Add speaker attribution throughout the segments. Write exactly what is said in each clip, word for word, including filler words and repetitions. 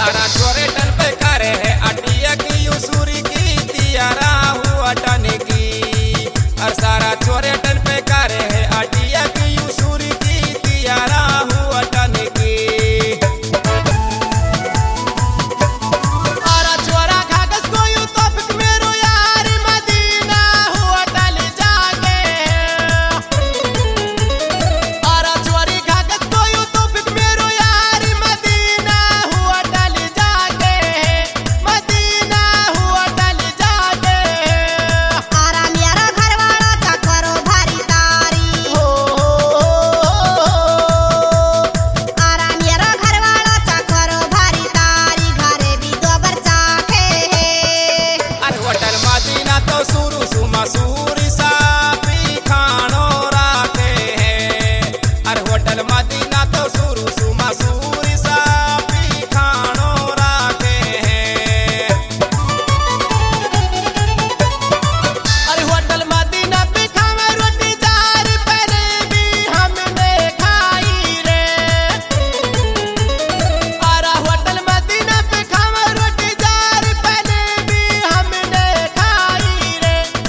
Speaker 1: सारा छोरे टन पे करे है अटिया की उसूरी की तियारा हुआ टन की। और सारा छोरे टन पे करे है अटिया की उसूरी की तियारा हुआ टन की। मसूरी सापी खानो राखे है। अरे होटल मदीना तो सुरू सु मसूरी सापी खानो राखे है। अरे होटल मदीना पे खावे रोटी चार पहले भी हमने खाई रे। अरे होटल मदीना पे खावे रोटी चार पहले भी हमने खाई रे।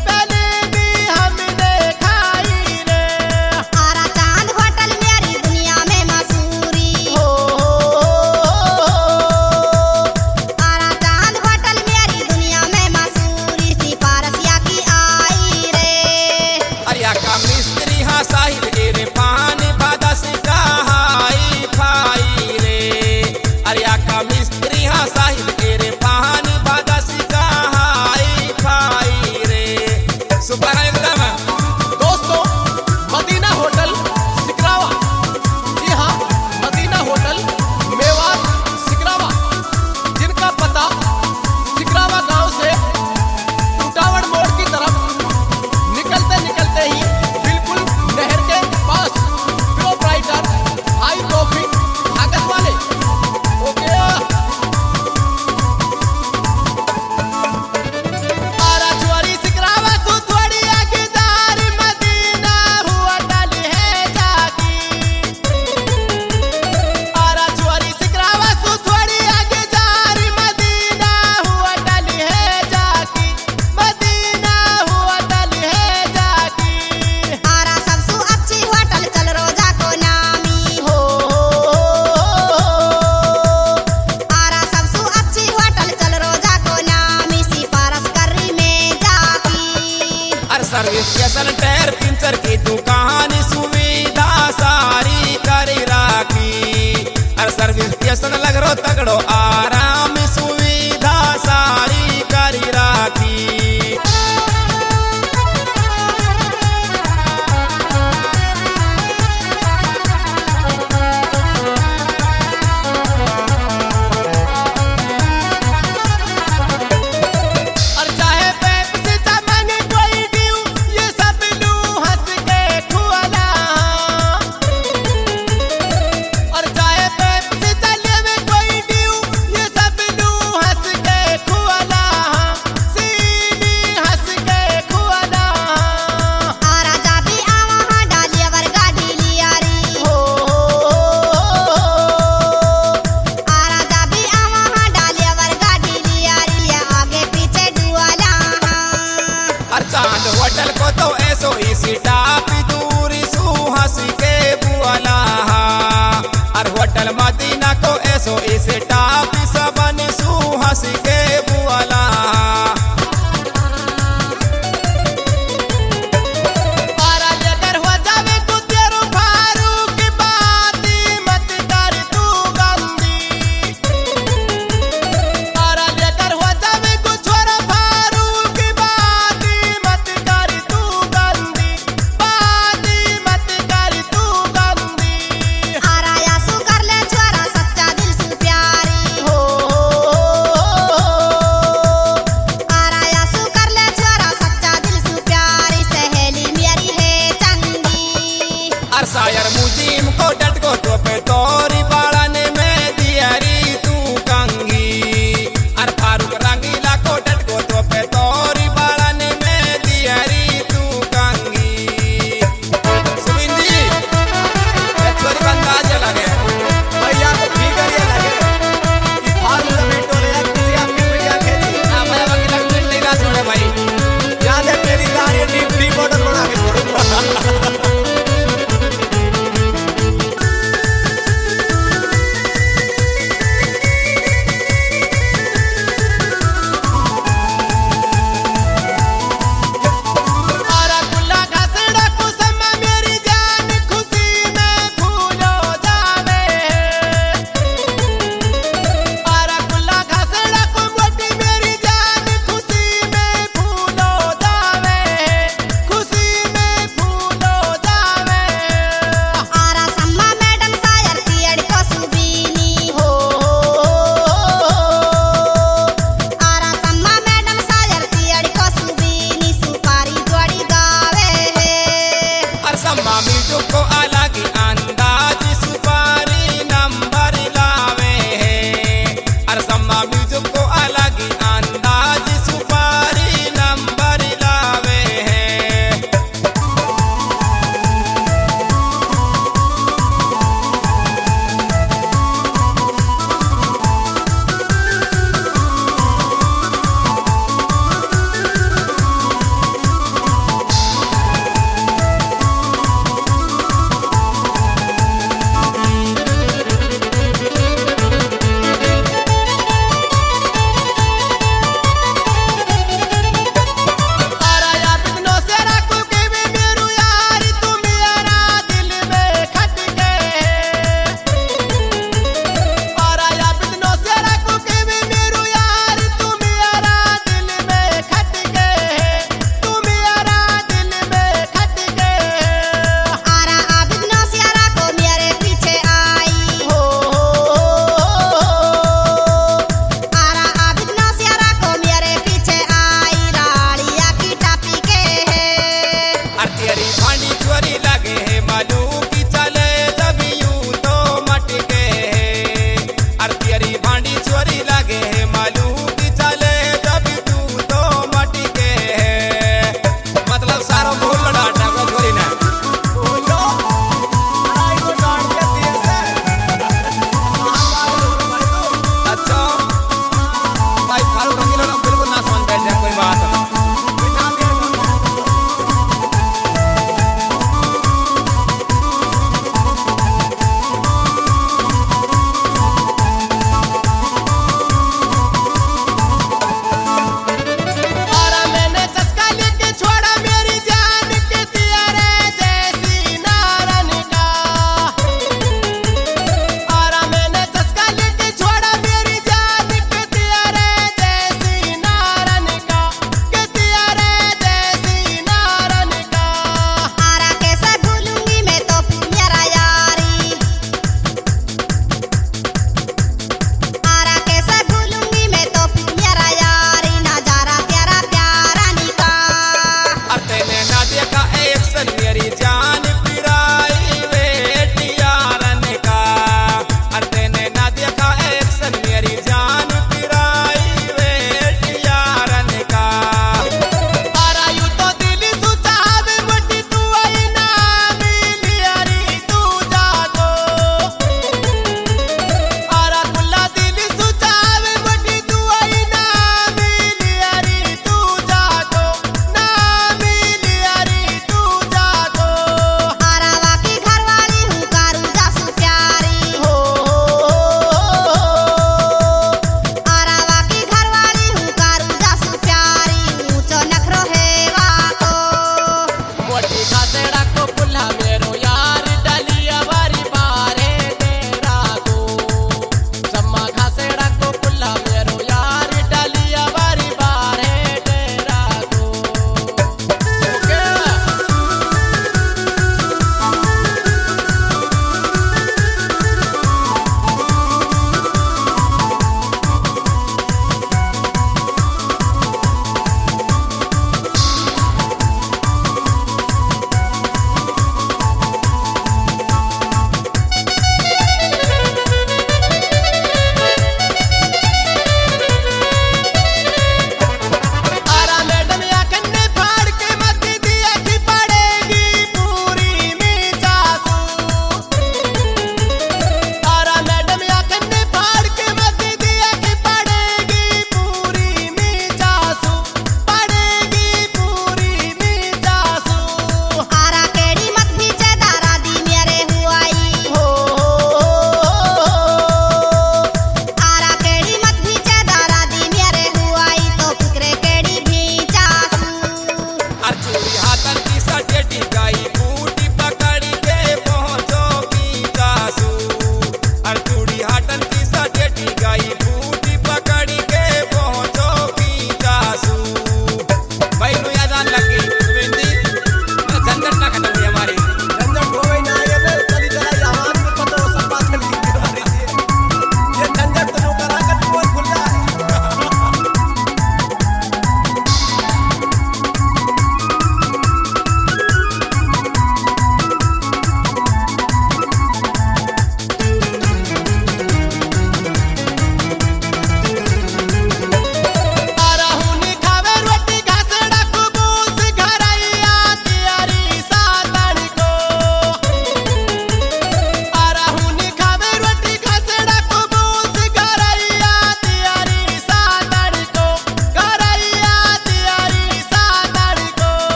Speaker 1: मिस्त्री हाँ साहिल एरे पानी बादस का हाई फाई रे। अरिया का मिस्त्री हाँ साहिल एरे पानी बादस का हाई फाई रे। सुपर एकदम
Speaker 2: दोस्तों, मदीना होटल सिकरावा, जी हाँ मदीना होटल मेवात सिकरावा, जिनका पता सिकरावा गांव से टूटावड़ मोड़ की तरफ निकलते निकलते ही बिल्कुल नहर के पास प्रोप्राइटर हाई कॉफी कागज वाले। ओके आरा चोरी सिकरावा तू थोड़ी आगे दार मदीना हुआ टल है जागी। आरा चोरी सिकरावा तू थोड़ी आगे दार मदीना हुआ टल है जागी। मदीना हुआ टल है जागी।
Speaker 3: आरा सबसे अच्छी होटल चल रोजा को नामी हो। आरा सबसे अच्छी होटल चल रोजा को नामी सिफारिश करी में जाकी।
Speaker 1: और सर्विस स्टेशन टायर पंचर की दुकान सुविधा सारी करी राखी। और सर्विस स्टेशन लग रो तगड़ो आराम सुविधा सारी करी राखी।
Speaker 2: और चाहे पेप्सी चमन कोई ड्यू ये सब लू हंस के खुआला। और चाहे पेप्सी चले में कोई ड्यू ये सब लू हंस के खुआला। सीनी हंस के खुआला।
Speaker 3: आरा जाबी आवा हाँ डालिया वर्गा ढीलियारी हो। आरा जाबी आवा हाँ डालिया वर्गा ढीलियारी लिया आगे पीछे डुआला हाँ।
Speaker 1: और चांद होटल को तो ऐसो इसी टापी दूरी सु हंसी के बुआला। और होटल मदीना को ऐसो इसी टापी सब